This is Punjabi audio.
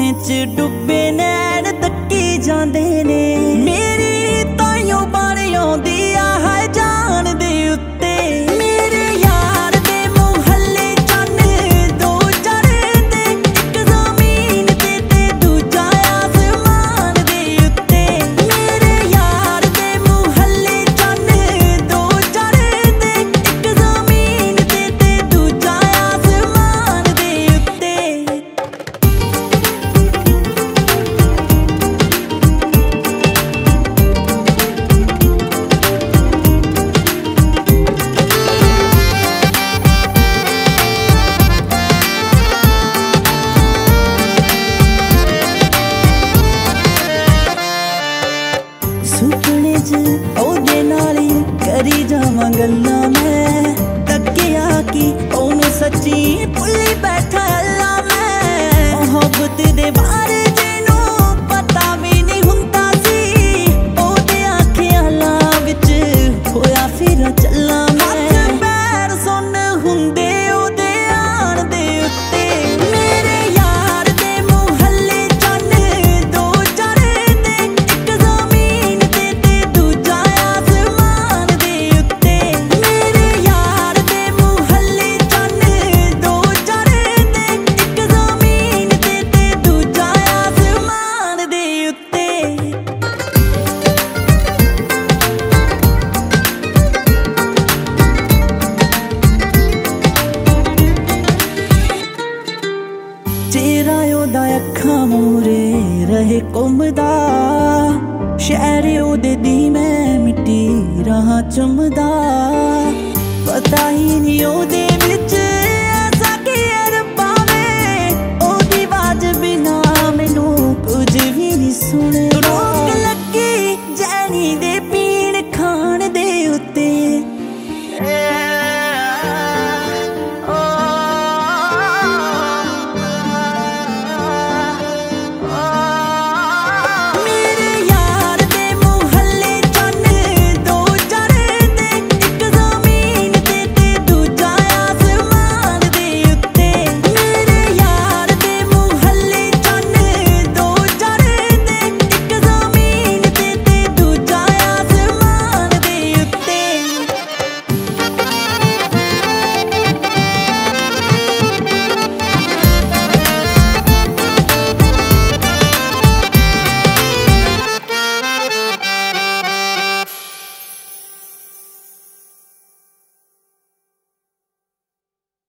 ਸੁਪਨੇ ਚ ਡੁੱਬੇ ਨੈਣ ਤੱਕੀ ਜਾਂਦੇ ਨੇ। ਮੇਰੀ ਤਾਈਓ ਬਣ ਆਉਂਦੀ ਆ ਹੈ ਜਾਨ ਦੇ ਉੱਤੇ। ਮੇਰੇ ਯਾਰ ਦੇ ਮੁਹੱਲੇ ਚੰਨ ਦੋ ਚੜ੍ਹਦੇ, ਇੱਕ ਜ਼ਮੀਨ ਤੇ ਦੂਜਾ ਆਸਮਾਨ ਦੇ ਉੱਤੇ। ਮੇਰੇ ਯਾਰ ਦੇ ਮੁਹੱਲੇ ਚੰਨ ਦੋ ਚੜ੍ਹਦੇ, ਇੱਕ ਜ਼ਮੀਨ ਤੇ ਦੂਜਾ ਆਸਮਾਨ ਦੇ ਉੱਤੇ। ਸੁਪਨੇ ਚ ਉਹਦੇ ਨਾਲ ਹੀ ਕਰੀ ਜਾਵਾਂ ਗੱਲਾਂ ਮੈਂ। ਤੱਕਿਆ ਕਿ ਉਹਨੂੰ ਸੱਚੀ ਭੁੱਲੀ ਬੈਠਾ ਅੱਲਾ ਮੈਂ। ਮੁਹੱਬਤ ਦੇ ਬਾਰੇ ਜਿਹਨੂੰ ਪਤਾ ਵੀ ਨਹੀਂ ਹੁੰਦਾ ਸੀ, ਉਹਦੇ ਖਿਆਲਾਂ ਵਿੱਚ ਹੋਇਆ ਫਿਰ ਚੱਲਾਂ ਮੈਂ। ਹੱਥ ਪੈਰ ਸੁੰਨ ਹੁੰਦੇ ਉਹਦੇ ਆਣ ਦੇ ਉੱਤੇ। ਮੇਰੇ ਯਾਰ ਦੇ ਮੁਹੱਲੇ ਚੰਨ ਦੋ ਚੜ੍ਹਦੇ, ਇੱਕ ਜ਼ਮੀਨ ਤੇ ਦੂਜਾ ਆਸਮਾਨ ਦੇ ਉੱਤੇ। ਮੇਰੇ ਯਾਰ ਦੇ ਮੁਹੱਲੇ ਚੰਨ ਦੋ ਚੜ੍ਹਦੇ, ਇੱਕ ਜ਼ਮੀਨ ਤੇ ਦੂਜਾ ਆਸਮਾਨ ਦੇ ਉੱਤੇ। ਚਿਹਰਾ ਉਹਦਾ ਅੱਖਾਂ ਮੂਰੇ ਰਹੇ ਘੁੰਮਦਾ, ਸ਼ਹਿਰ ਉਹਦੇ ਦੀ ਮੈਂ ਮਿੱਟੀ ਰਾਹਾਂ ਚੁੰਮਦਾ। ਪਤਾ ਹੀ ਨਹੀਂ ਉਹਦੇ ਵਿੱਚ ਐਸਾ ਕੀ ਰੱਬਾ ਵੇ, ਉਹਦੀ ਆਵਾਜ਼ ਬਿਨਾ ਮੈਨੂੰ ਕੁਝ ਵੀ ਨਹੀਂ ਸੁਣੇ।